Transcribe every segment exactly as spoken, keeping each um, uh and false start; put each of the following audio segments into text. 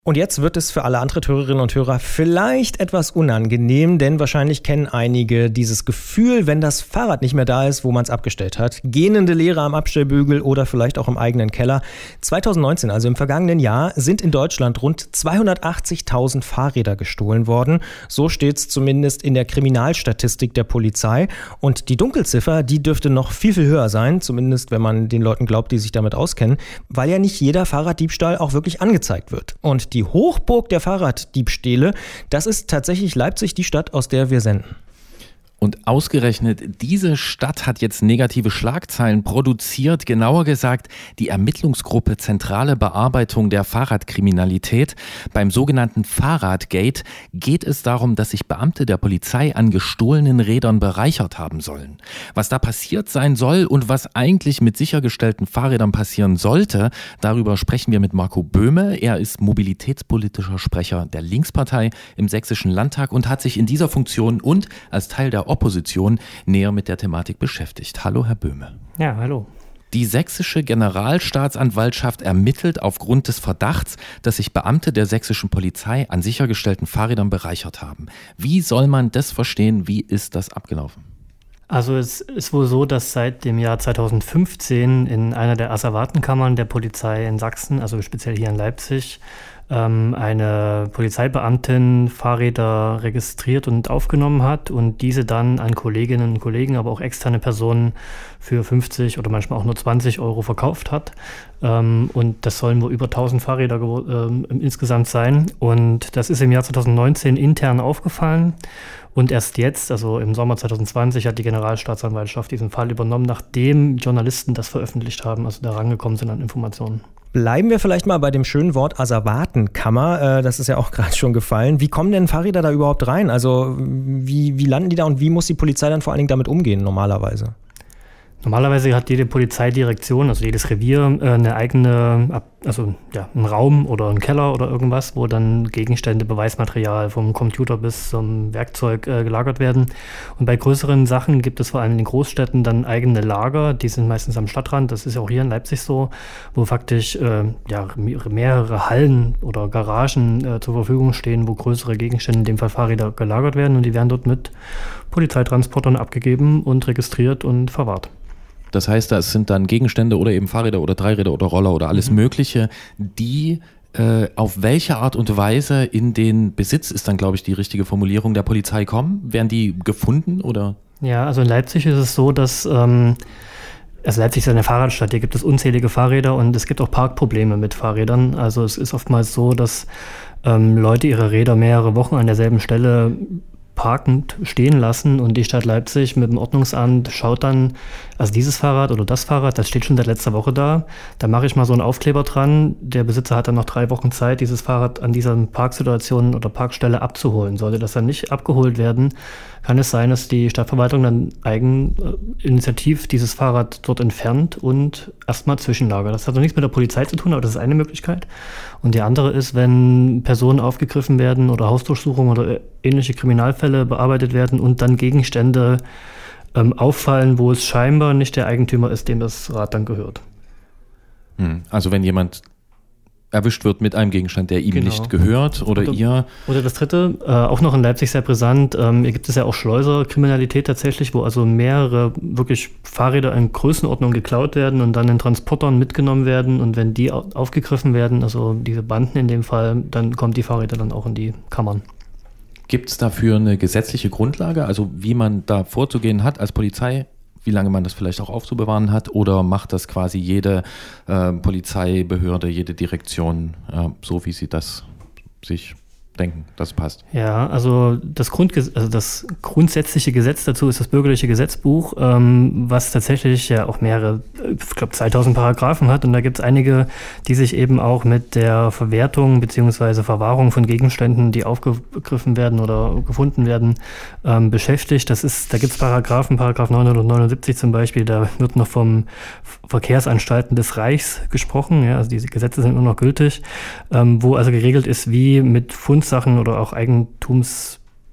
Und jetzt wird es für alle anderen Hörerinnen und Hörer vielleicht etwas unangenehm, denn wahrscheinlich kennen einige dieses Gefühl, wenn das Fahrrad nicht mehr da ist, wo man es abgestellt hat. Gähnende Leere am Abstellbügel oder vielleicht auch im eigenen Keller. zwanzig neunzehn, also im vergangenen Jahr, sind in Deutschland rund zweihundertachtzigtausend Fahrräder gestohlen worden. So steht es zumindest in der Kriminalstatistik der Polizei. Und die Dunkelziffer, die dürfte noch viel, viel höher sein, zumindest wenn man den Leuten glaubt, die sich damit auskennen, weil ja nicht jeder Fahrraddiebstahl auch wirklich angezeigt wird. Und die Hochburg der Fahrraddiebstähle, das ist tatsächlich Leipzig, die Stadt, aus der wir senden. Und ausgerechnet diese Stadt hat jetzt negative Schlagzeilen produziert, genauer gesagt die Ermittlungsgruppe Zentrale Bearbeitung der Fahrradkriminalität. Beim sogenannten Fahrradgate geht es darum, dass sich Beamte der Polizei an gestohlenen Rädern bereichert haben sollen. Was da passiert sein soll und was eigentlich mit sichergestellten Fahrrädern passieren sollte, darüber sprechen wir mit Marco Böhme. Er ist mobilitätspolitischer Sprecher der Linkspartei im Sächsischen Landtag und hat sich in dieser Funktion und als Teil der Opposition näher mit der Thematik beschäftigt. Hallo, Herr Böhme. Ja, hallo. Die sächsische Generalstaatsanwaltschaft ermittelt aufgrund des Verdachts, dass sich Beamte der sächsischen Polizei an sichergestellten Fahrrädern bereichert haben. Wie soll man das verstehen? Wie ist das abgelaufen? Also es ist wohl so, dass seit dem Jahr zweitausendfünfzehn in einer der Asservatenkammern der Polizei in Sachsen, also speziell hier in Leipzig, eine Polizeibeamtin Fahrräder registriert und aufgenommen hat und diese dann an Kolleginnen und Kollegen, aber auch externe Personen für fünfzig oder manchmal auch nur zwanzig Euro verkauft hat. Und das sollen wohl über tausend Fahrräder äh, insgesamt sein. Und das ist im Jahr zweitausendneunzehn intern aufgefallen. Und erst jetzt, also im Sommer zweitausendzwanzig, hat die Generalstaatsanwaltschaft diesen Fall übernommen, nachdem Journalisten das veröffentlicht haben, also da rangekommen sind an Informationen. Bleiben wir vielleicht mal bei dem schönen Wort Asservatenkammer. Das ist ja auch gerade schon gefallen. Wie kommen denn Fahrräder da überhaupt rein? Also wie, wie landen die da und wie muss die Polizei dann vor allen Dingen damit umgehen normalerweise? Normalerweise hat jede Polizeidirektion, also jedes Revier, eine eigene, also ja, einen Raum oder einen Keller oder irgendwas, wo dann Gegenstände, Beweismaterial vom Computer bis zum Werkzeug äh, gelagert werden. Und bei größeren Sachen gibt es vor allem in den Großstädten dann eigene Lager, die sind meistens am Stadtrand, das ist ja auch hier in Leipzig so, wo faktisch äh, ja, mehrere Hallen oder Garagen äh, zur Verfügung stehen, wo größere Gegenstände, in dem Fall Fahrräder, gelagert werden und die werden dort mit Polizeitransportern abgegeben und registriert und verwahrt. Das heißt, das sind dann Gegenstände oder eben Fahrräder oder Dreiräder oder Roller oder alles mhm. Mögliche, die äh, auf welche Art und Weise in den Besitz, ist dann glaube ich die richtige Formulierung, der Polizei kommen? Werden die gefunden oder? Ja, also in Leipzig ist es so, dass ähm, also Leipzig ist eine Fahrradstadt, hier gibt es unzählige Fahrräder und es gibt auch Parkprobleme mit Fahrrädern. Also es ist oftmals so, dass ähm, Leute ihre Räder mehrere Wochen an derselben Stelle parkend stehen lassen und die Stadt Leipzig mit dem Ordnungsamt schaut dann, also dieses Fahrrad oder das Fahrrad, das steht schon seit letzter Woche da, da mache ich mal so einen Aufkleber dran, der Besitzer hat dann noch drei Wochen Zeit, dieses Fahrrad an dieser Parksituation oder Parkstelle abzuholen. Sollte das dann nicht abgeholt werden, kann es sein, dass die Stadtverwaltung dann eigeninitiativ dieses Fahrrad dort entfernt und erstmal zwischenlagert. Das hat noch nichts mit der Polizei zu tun, aber das ist eine Möglichkeit. Und die andere ist, wenn Personen aufgegriffen werden oder Hausdurchsuchungen oder ähnliche Kriminalfälle bearbeitet werden und dann Gegenstände ähm, auffallen, wo es scheinbar nicht der Eigentümer ist, dem das Rad dann gehört. Also wenn jemand erwischt wird mit einem Gegenstand, der ihm genau. nicht gehört oder, oder ihr. Oder das dritte, äh, auch noch in Leipzig sehr brisant, ähm, hier gibt es ja auch Schleuserkriminalität tatsächlich, wo also mehrere wirklich Fahrräder in Größenordnung geklaut werden und dann in Transportern mitgenommen werden und wenn die aufgegriffen werden, also diese Banden in dem Fall, dann kommen die Fahrräder dann auch in die Kammern. Gibt es dafür eine gesetzliche Grundlage, also wie man da vorzugehen hat als Polizei? Wie lange man das vielleicht auch aufzubewahren hat oder macht das quasi jede äh, Polizeibehörde, jede Direktion äh, so, wie sie das sich denken, das passt? Ja, also das, Grundges- also das grundsätzliche Gesetz dazu ist das bürgerliche Gesetzbuch, ähm, was tatsächlich ja auch mehrere, ich glaube zweitausend Paragraphen hat und da gibt es einige, die sich eben auch mit der Verwertung bzw. Verwahrung von Gegenständen, die aufgegriffen werden oder gefunden werden, ähm, beschäftigt. Das ist, da gibt es Paragraphen, Paragraph neunhundertneunundsiebzig zum Beispiel, da wird noch vom Verkehrsanstalten des Reichs gesprochen, ja, also diese Gesetze sind nur noch gültig, ähm, wo also geregelt ist, wie mit Fundsachen oder auch Eigentums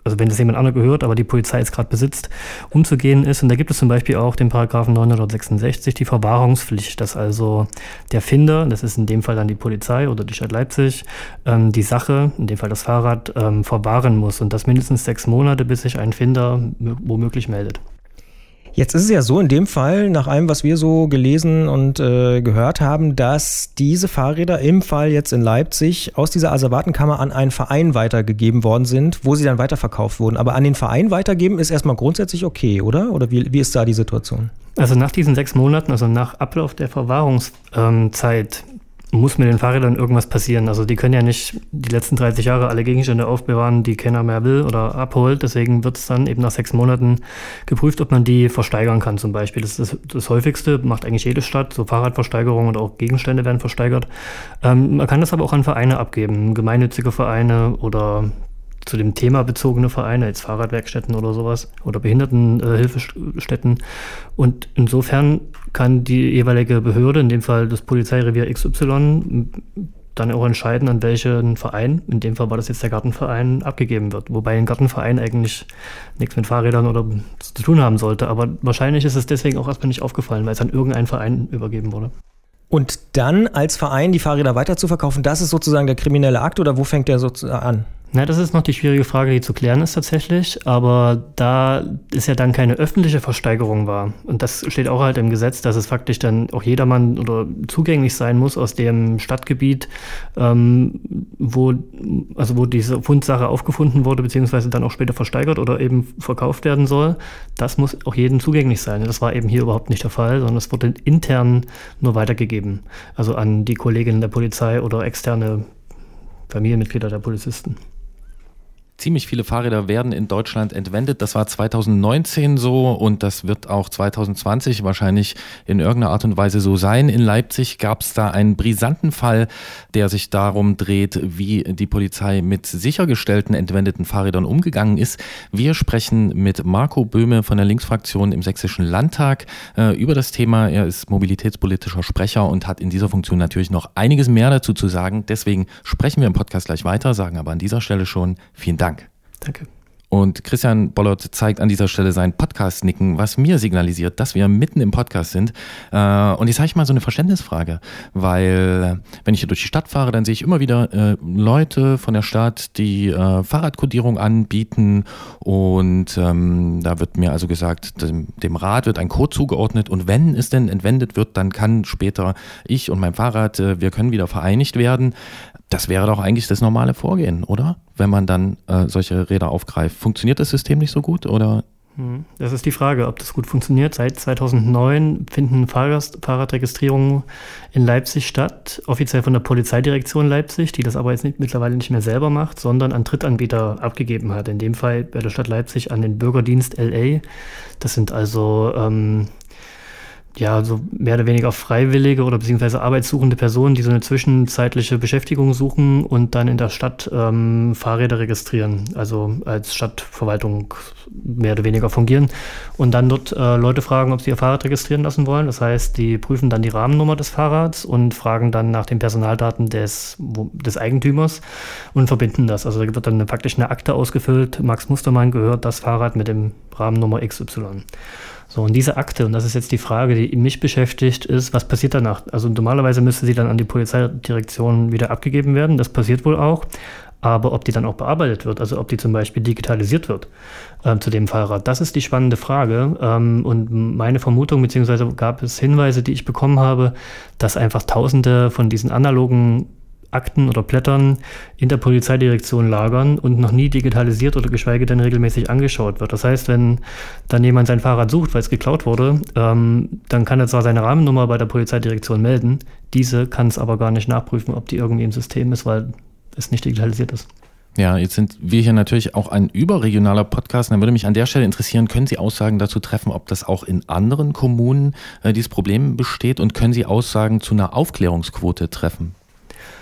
also wenn das jemand anderes gehört, aber die Polizei es gerade besitzt, umzugehen ist. Und da gibt es zum Beispiel auch den Paragraphen neunhundertsechsundsechzig, die Verwahrungspflicht, dass also der Finder, das ist in dem Fall dann die Polizei oder die Stadt Leipzig, ähm, die Sache, in dem Fall das Fahrrad, ähm, verwahren muss und das mindestens sechs Monate, bis sich ein Finder womöglich meldet. Jetzt ist es ja so in dem Fall, nach allem, was wir so gelesen und äh, gehört haben, dass diese Fahrräder im Fall jetzt in Leipzig aus dieser Asservatenkammer an einen Verein weitergegeben worden sind, wo sie dann weiterverkauft wurden. Aber an den Verein weitergeben ist erstmal grundsätzlich okay, oder? Oder wie, wie ist da die Situation? Also nach diesen sechs Monaten, also nach Ablauf der Verwahrungszeit, muss mit den Fahrrädern irgendwas passieren. Also die können ja nicht die letzten dreißig Jahre alle Gegenstände aufbewahren, die keiner mehr will oder abholt. Deswegen wird es dann eben nach sechs Monaten geprüft, ob man die versteigern kann zum Beispiel. Das ist das, das Häufigste, macht eigentlich jede Stadt, so Fahrradversteigerungen oder auch Gegenstände werden versteigert. Ähm, man kann das aber auch an Vereine abgeben, gemeinnützige Vereine oder zu dem Thema bezogene Vereine, jetzt Fahrradwerkstätten oder sowas oder Behindertenhilfestätten. Und insofern kann die jeweilige Behörde, in dem Fall das Polizeirevier X Y, dann auch entscheiden, an welchen Verein, in dem Fall war das jetzt der Gartenverein, abgegeben wird. Wobei ein Gartenverein eigentlich nichts mit Fahrrädern oder zu tun haben sollte. Aber wahrscheinlich ist es deswegen auch erstmal nicht aufgefallen, weil es an irgendeinen Verein übergeben wurde. Und dann als Verein die Fahrräder weiter zu verkaufen, das ist sozusagen der kriminelle Akt oder wo fängt der sozusagen an? Na, das ist noch die schwierige Frage, die zu klären ist tatsächlich, aber da es ja dann keine öffentliche Versteigerung war und das steht auch halt im Gesetz, dass es faktisch dann auch jedermann oder zugänglich sein muss aus dem Stadtgebiet, ähm, wo, also wo diese Fundsache aufgefunden wurde, beziehungsweise dann auch später versteigert oder eben verkauft werden soll, das muss auch jedem zugänglich sein. Das war eben hier überhaupt nicht der Fall, sondern es wurde intern nur weitergegeben, also an die Kolleginnen der Polizei oder externe Familienmitglieder der Polizisten. Ziemlich viele Fahrräder werden in Deutschland entwendet. Das war zweitausendneunzehn so und das wird auch zweitausendzwanzig wahrscheinlich in irgendeiner Art und Weise so sein. In Leipzig gab es da einen brisanten Fall, der sich darum dreht, wie die Polizei mit sichergestellten entwendeten Fahrrädern umgegangen ist. Wir sprechen mit Marco Böhme von der Linksfraktion im Sächsischen Landtag äh, über das Thema. Er ist mobilitätspolitischer Sprecher und hat in dieser Funktion natürlich noch einiges mehr dazu zu sagen. Deswegen sprechen wir im Podcast gleich weiter, sagen aber an dieser Stelle schon vielen Dank. Danke. Und Christian Bollert zeigt an dieser Stelle sein Podcast-Nicken, was mir signalisiert, dass wir mitten im Podcast sind. Und jetzt habe ich mal so eine Verständnisfrage, weil wenn ich hier durch die Stadt fahre, dann sehe ich immer wieder Leute von der Stadt, die Fahrradkodierung anbieten und ähm, da wird mir also gesagt, dem, dem Rad wird ein Code zugeordnet und wenn es denn entwendet wird, dann kann später ich und mein Fahrrad, wir können wieder vereinigt werden. Das wäre doch eigentlich das normale Vorgehen, oder? Wenn man dann äh, solche Räder aufgreift. Funktioniert das System nicht so gut, oder? Das ist die Frage, ob das gut funktioniert. Seit zweitausendneun finden Fahrrad- Fahrradregistrierungen in Leipzig statt, offiziell von der Polizeidirektion Leipzig, die das aber jetzt nicht, mittlerweile nicht mehr selber macht, sondern an Drittanbieter abgegeben hat. In dem Fall bei der Stadt Leipzig an den Bürgerdienst L A. Das sind also ähm, ja, so mehr oder weniger freiwillige oder beziehungsweise arbeitssuchende Personen, die so eine zwischenzeitliche Beschäftigung suchen und dann in der Stadt ähm, Fahrräder registrieren, also als Stadtverwaltung mehr oder weniger fungieren und dann dort äh, Leute fragen, ob sie ihr Fahrrad registrieren lassen wollen. Das heißt, die prüfen dann die Rahmennummer des Fahrrads und fragen dann nach den Personaldaten des, wo, des Eigentümers und verbinden das. Also da wird dann faktisch eine Akte ausgefüllt. Max Mustermann gehört das Fahrrad mit dem Rahmennummer X Y. So, und diese Akte, und das ist jetzt die Frage, die mich beschäftigt, ist, was passiert danach? Also normalerweise müsste sie dann an die Polizeidirektion wieder abgegeben werden, das passiert wohl auch, aber ob die dann auch bearbeitet wird, also ob die zum Beispiel digitalisiert wird äh, zu dem Fahrrad, das ist die spannende Frage ähm, und meine Vermutung, beziehungsweise gab es Hinweise, die ich bekommen habe, dass einfach Tausende von diesen analogen Akten oder Blättern in der Polizeidirektion lagern und noch nie digitalisiert oder geschweige denn regelmäßig angeschaut wird. Das heißt, wenn dann jemand sein Fahrrad sucht, weil es geklaut wurde, ähm, dann kann er zwar seine Rahmennummer bei der Polizeidirektion melden, diese kann es aber gar nicht nachprüfen, ob die irgendwie im System ist, weil es nicht digitalisiert ist. Ja, jetzt sind wir hier natürlich auch ein überregionaler Podcast. Dann würde mich an der Stelle interessieren, können Sie Aussagen dazu treffen, ob das auch in anderen Kommunen äh, dieses Problem besteht und können Sie Aussagen zu einer Aufklärungsquote treffen?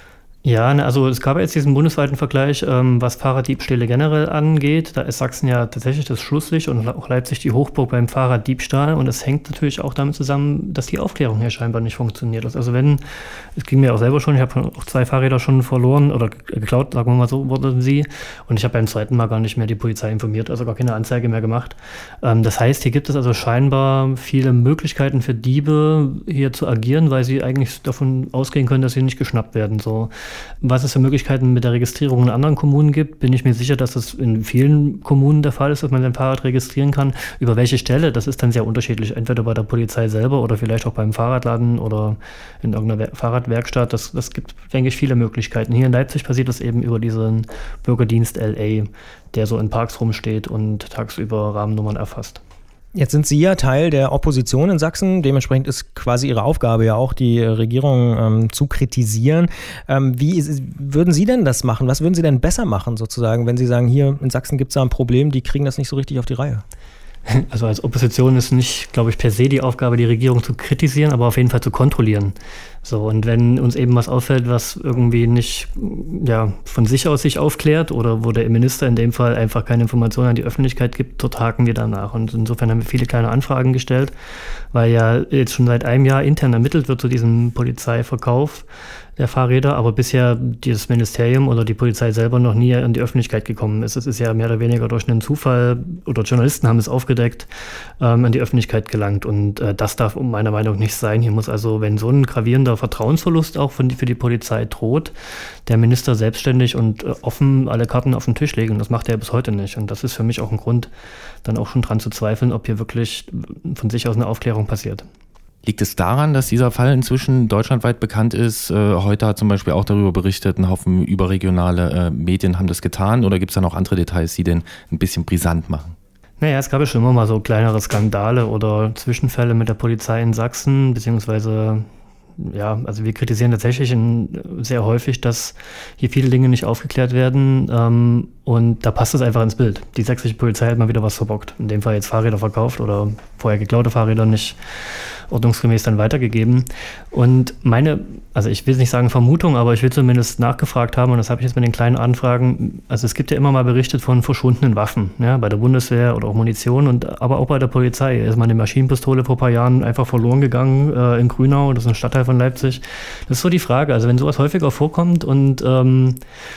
Ja, ne, also es gab jetzt diesen bundesweiten Vergleich, ähm, was Fahrraddiebstähle generell angeht. Da ist Sachsen ja tatsächlich das Schlusslicht und auch Leipzig die Hochburg beim Fahrraddiebstahl. Und das hängt natürlich auch damit zusammen, dass die Aufklärung hier scheinbar nicht funktioniert. Also wenn, es ging mir auch selber schon, ich habe auch zwei Fahrräder schon verloren oder geklaut, sagen wir mal so, wurden sie. Und ich habe beim zweiten Mal gar nicht mehr die Polizei informiert, also gar keine Anzeige mehr gemacht. Ähm, das heißt, hier gibt es also scheinbar viele Möglichkeiten für Diebe hier zu agieren, weil sie eigentlich davon ausgehen können, dass sie nicht geschnappt werden. So. Was es für Möglichkeiten mit der Registrierung in anderen Kommunen gibt, bin ich mir sicher, dass es in vielen Kommunen der Fall ist, dass man sein Fahrrad registrieren kann. Über welche Stelle, das ist dann sehr unterschiedlich. Entweder bei der Polizei selber oder vielleicht auch beim Fahrradladen oder in irgendeiner Fahrradwerkstatt. Das, das gibt, denke ich, viele Möglichkeiten. Hier in Leipzig passiert das eben über diesen Bürgerdienst L A, der so in Parks rumsteht und tagsüber Rahmennummern erfasst. Jetzt sind Sie ja Teil der Opposition in Sachsen. Dementsprechend ist quasi Ihre Aufgabe ja auch, die Regierung ähm, zu kritisieren. Ähm, wie ist, würden Sie denn das machen? Was würden Sie denn besser machen sozusagen, wenn Sie sagen, hier in Sachsen gibt es da ein Problem, die kriegen das nicht so richtig auf die Reihe? Also als Opposition ist nicht, glaube ich, per se die Aufgabe, die Regierung zu kritisieren, aber auf jeden Fall zu kontrollieren. So, und wenn uns eben was auffällt, was irgendwie nicht ja, von sich aus sich aufklärt oder wo der Minister in dem Fall einfach keine Informationen an die Öffentlichkeit gibt, dort haken wir danach. Und insofern haben wir viele kleine Anfragen gestellt, weil ja jetzt schon seit einem Jahr intern ermittelt wird zu diesem Polizeiverkauf der Fahrräder, aber bisher dieses Ministerium oder die Polizei selber noch nie an die Öffentlichkeit gekommen ist. Es ist ja mehr oder weniger durch einen Zufall, oder Journalisten haben es aufgedeckt, ähm, an die Öffentlichkeit gelangt. Und äh, das darf meiner Meinung nach nicht sein. Hier muss also, wenn so ein gravierender Vertrauensverlust auch von, für die Polizei droht, der Minister selbstständig und äh, offen alle Karten auf den Tisch legen. Und das macht er bis heute nicht. Und das ist für mich auch ein Grund, dann auch schon dran zu zweifeln, ob hier wirklich von sich aus eine Aufklärung passiert. Liegt es daran, dass dieser Fall inzwischen deutschlandweit bekannt ist? Äh, heute hat zum Beispiel auch darüber berichtet, ein Haufen überregionale äh, Medien haben das getan. Oder gibt es da noch andere Details, die den ein bisschen brisant machen? Naja, es gab ja schon immer mal so kleinere Skandale oder Zwischenfälle mit der Polizei in Sachsen, beziehungsweise ja, also wir kritisieren tatsächlich in, sehr häufig, dass hier viele Dinge nicht aufgeklärt werden ähm, und da passt es einfach ins Bild. Die sächsische Polizei hat mal wieder was verbockt. In dem Fall jetzt Fahrräder verkauft oder vorher geklaute Fahrräder nicht ordnungsgemäß dann weitergegeben. Und meine, also ich will nicht sagen Vermutung, aber ich will zumindest nachgefragt haben und das habe ich jetzt mit den kleinen Anfragen, also es gibt ja immer mal berichtet von verschwundenen Waffen, ja, bei der Bundeswehr oder auch Munition und aber auch bei der Polizei. Ist mal eine Maschinenpistole vor ein paar Jahren einfach verloren gegangen äh, in Grünau, das ist ein Stadtteil von Leipzig. Das ist so die Frage, also wenn sowas häufiger vorkommt und ähm,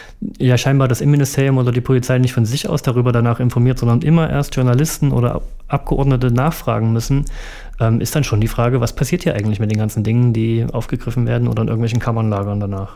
ja scheinbar das Innenministerium oder die Polizei nicht von sich aus darüber danach informiert, sondern immer erst Journalisten oder Abgeordnete nachfragen müssen, ähm, ist dann schon die Frage, was passiert hier eigentlich mit den ganzen Dingen, die aufgegriffen werden oder in irgendwelchen Kammern lagern danach.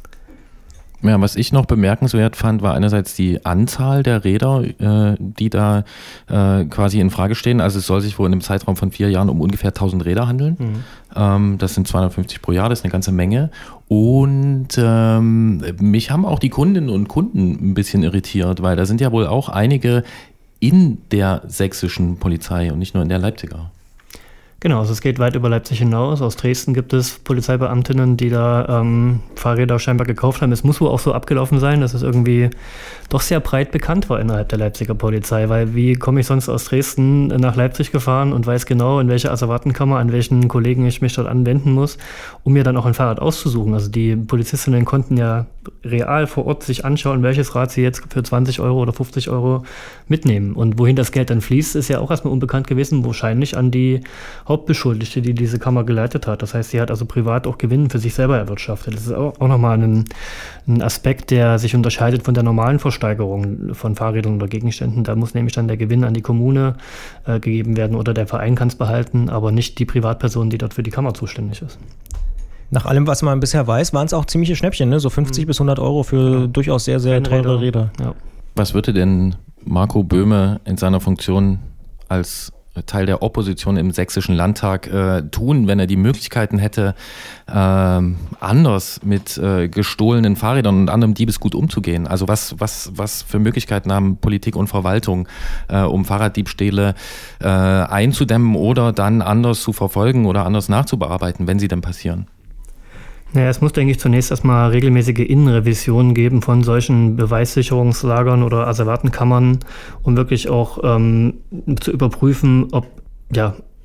Ja, was ich noch bemerkenswert fand, war einerseits die Anzahl der Räder, äh, die da äh, quasi in Frage stehen. Also es soll sich wohl in einem Zeitraum von vier Jahren um ungefähr tausend Räder handeln. Mhm. Ähm, das sind zweihundertfünfzig pro Jahr, das ist eine ganze Menge. Und ähm, mich haben auch die Kundinnen und Kunden ein bisschen irritiert, weil da sind ja wohl auch einige in der sächsischen Polizei und nicht nur in der Leipziger. Genau, also es geht weit über Leipzig hinaus. Aus Dresden gibt es Polizeibeamtinnen, die da ähm, Fahrräder scheinbar gekauft haben. Es muss wohl auch so abgelaufen sein, dass es irgendwie doch sehr breit bekannt war innerhalb der Leipziger Polizei, weil wie komme ich sonst aus Dresden nach Leipzig gefahren und weiß genau, in welche Asservatenkammer, an welchen Kollegen ich mich dort anwenden muss, um mir dann auch ein Fahrrad auszusuchen. Also die Polizistinnen konnten ja real vor Ort sich anschauen, welches Rad sie jetzt für zwanzig Euro oder fünfzig Euro mitnehmen. Und wohin das Geld dann fließt, ist ja auch erstmal unbekannt gewesen, wahrscheinlich an die Hauptbeschuldigte, die diese Kammer geleitet hat. Das heißt, sie hat also privat auch Gewinn für sich selber erwirtschaftet. Das ist auch, auch nochmal ein, ein Aspekt, der sich unterscheidet von der normalen Versteigerung von Fahrrädern oder Gegenständen. Da muss nämlich dann der Gewinn an die Kommune äh, gegeben werden oder der Verein kann es behalten, aber nicht die Privatperson, die dort für die Kammer zuständig ist. Nach allem, was man bisher weiß, waren es auch ziemliche Schnäppchen, ne? So fünfzig mhm. bis hundert Euro für ja. durchaus sehr, sehr teure Räder. Ja. Was würde denn Marco Böhme in seiner Funktion als Teil der Opposition im Sächsischen Landtag äh, tun, wenn er die Möglichkeiten hätte, äh, anders mit äh, gestohlenen Fahrrädern und anderem Diebesgut umzugehen? Also was, was, was für Möglichkeiten haben Politik und Verwaltung, äh, um Fahrraddiebstähle äh, einzudämmen oder dann anders zu verfolgen oder anders nachzubearbeiten, wenn sie denn passieren? Naja, es muss, denke ich, zunächst erstmal regelmäßige Innenrevisionen geben von solchen Beweissicherungslagern oder Asservatenkammern, um wirklich auch ähm, zu überprüfen, ob ja,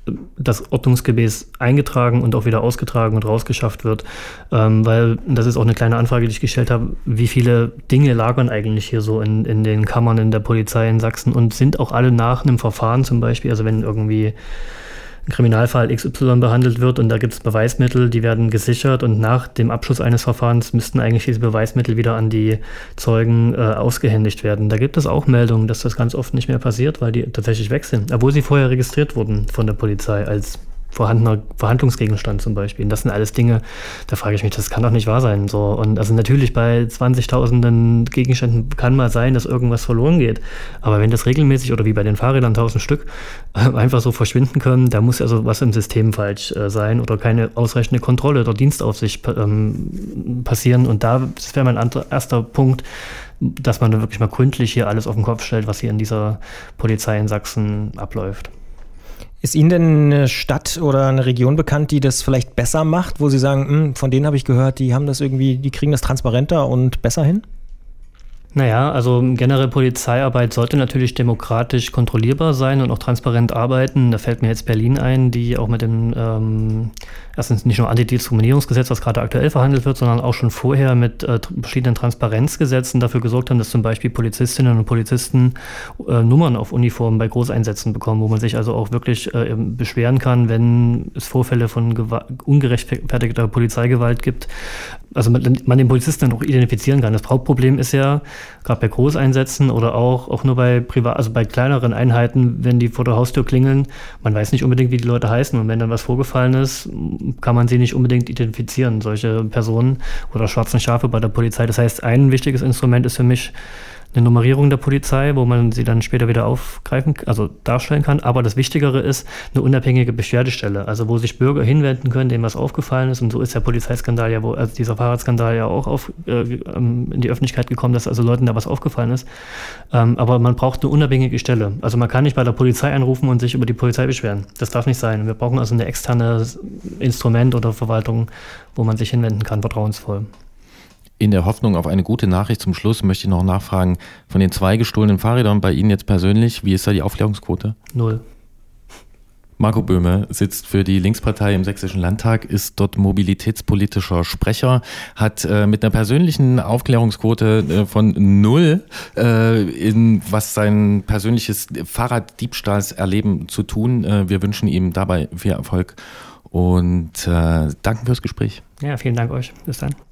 das ordnungsgemäß eingetragen und auch wieder ausgetragen und rausgeschafft wird. Ähm, weil, das ist auch eine kleine Anfrage, die ich gestellt habe, wie viele Dinge lagern eigentlich hier so in, in den Kammern in der Polizei in Sachsen und sind auch alle nach einem Verfahren zum Beispiel, also wenn irgendwie ein Kriminalfall X Y behandelt wird und da gibt es Beweismittel, die werden gesichert und nach dem Abschluss eines Verfahrens müssten eigentlich diese Beweismittel wieder an die Zeugen äh, ausgehändigt werden. Da gibt es auch Meldungen, dass das ganz oft nicht mehr passiert, weil die tatsächlich weg sind, obwohl sie vorher registriert wurden von der Polizei als vorhandener Verhandlungsgegenstand zum Beispiel. Und das sind alles Dinge, da frage ich mich, das kann doch nicht wahr sein. So. Und also natürlich bei zwanzigtausenden Gegenständen kann mal sein, dass irgendwas verloren geht. Aber wenn das regelmäßig oder wie bei den Fahrrädern tausend Stück äh, einfach so verschwinden können, da muss also was im System falsch äh, sein oder keine ausreichende Kontrolle oder Dienstaufsicht ähm, passieren. Und da das wäre mein anderer, erster Punkt, dass man da wirklich mal gründlich hier alles auf den Kopf stellt, was hier in dieser Polizei in Sachsen abläuft. Ist Ihnen denn eine Stadt oder eine Region bekannt, die das vielleicht besser macht, wo Sie sagen, von denen habe ich gehört, die haben das irgendwie, die kriegen das transparenter und besser hin? Naja, also generell Polizeiarbeit sollte natürlich demokratisch kontrollierbar sein und auch transparent arbeiten. Da fällt mir jetzt Berlin ein, die auch mit dem, ähm, erstens nicht nur Antidiskriminierungsgesetz, was gerade aktuell verhandelt wird, sondern auch schon vorher mit äh, verschiedenen Transparenzgesetzen dafür gesorgt haben, dass zum Beispiel Polizistinnen und Polizisten äh, Nummern auf Uniformen bei Großeinsätzen bekommen, wo man sich also auch wirklich äh, beschweren kann, wenn es Vorfälle von Gewa- ungerechtfertigter Polizeigewalt gibt. Also man, man den Polizisten dann auch identifizieren kann. Das Hauptproblem ist ja, gerade bei Großeinsätzen oder auch, auch nur bei privat, also bei kleineren Einheiten, wenn die vor der Haustür klingeln, man weiß nicht unbedingt, wie die Leute heißen. Und wenn dann was vorgefallen ist, kann man sie nicht unbedingt identifizieren, solche Personen oder schwarzen Schafe bei der Polizei. Das heißt, ein wichtiges Instrument ist für mich eine Nummerierung der Polizei, wo man sie dann später wieder aufgreifen, also darstellen kann. Aber das Wichtigere ist eine unabhängige Beschwerdestelle, also wo sich Bürger hinwenden können, denen was aufgefallen ist. Und so ist der Polizeiskandal ja, wo, also dieser Fahrradskandal ja auch auf, äh, in die Öffentlichkeit gekommen, dass also Leuten da was aufgefallen ist. Ähm, aber man braucht eine unabhängige Stelle. Also man kann nicht bei der Polizei anrufen und sich über die Polizei beschweren. Das darf nicht sein. Wir brauchen also ein externes Instrument oder Verwaltung, wo man sich hinwenden kann, vertrauensvoll. In der Hoffnung auf eine gute Nachricht zum Schluss möchte ich noch nachfragen, von den zwei gestohlenen Fahrrädern bei Ihnen jetzt persönlich, wie ist da die Aufklärungsquote? Null. Marco Böhme sitzt für die Linkspartei im Sächsischen Landtag, ist dort mobilitätspolitischer Sprecher, hat äh, mit einer persönlichen Aufklärungsquote äh, von null, äh, in was sein persönliches Fahrraddiebstahlserleben zu tun. Äh, wir wünschen ihm dabei viel Erfolg und äh, danken fürs Gespräch. Ja, vielen Dank euch. Bis dann.